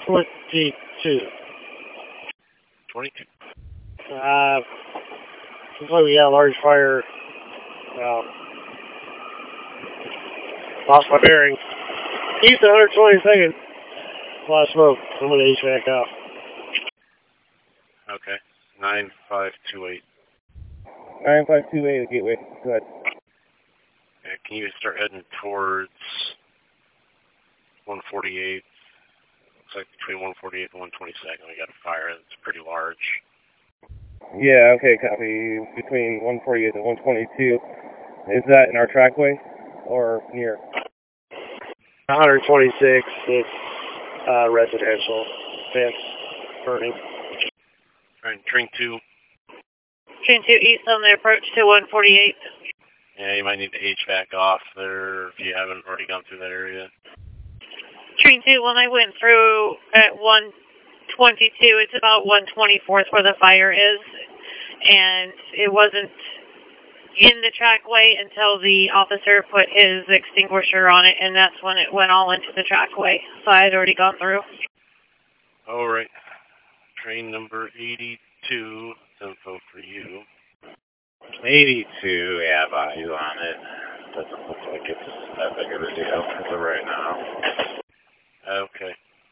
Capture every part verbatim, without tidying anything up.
twenty-two. twenty-two. Uh, looks like we got a large fire. Uh, lost my bearing. East one hundred twenty-second. A lot of smoke. I'm going to H V A C out. Okay. nine five two eight. nine five two eight, Gateway. Go ahead. Okay, can you start heading towards one forty-eight? Looks like between one forty-eighth and one twenty-second we got a fire that's pretty large. Yeah, okay, copy. Between one forty-eight and one twenty-two. Is that in our trackway or near? one hundred twenty-six, it's uh, residential fence burning. Alright, train two. Train two east on the approach to one forty-eight. Yeah, you might need to H V A C off there if you haven't already gone through that area. Train two, when I went through at one twenty-two, it's about one twenty-fourth where the fire is. And it wasn't in the trackway until the officer put his extinguisher on it, and that's when it went all into the trackway. So I had already gone through. Alright. Train number eighty-two, info for you. eighty-two, yeah, value on it. Doesn't look like it's that big of a deal as of right now. Okay.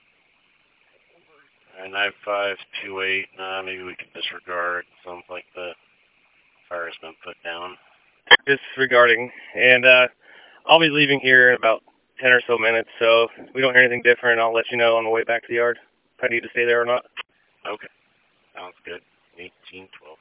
nine five two eight, nah, maybe we could disregard. Sounds like the fire's been put down. Disregarding. And uh, I'll be leaving here in about ten or so minutes, so if we don't hear anything different, I'll let you know on the way back to the yard if I need to stay there or not. Okay. Sounds good. eighteen twelve.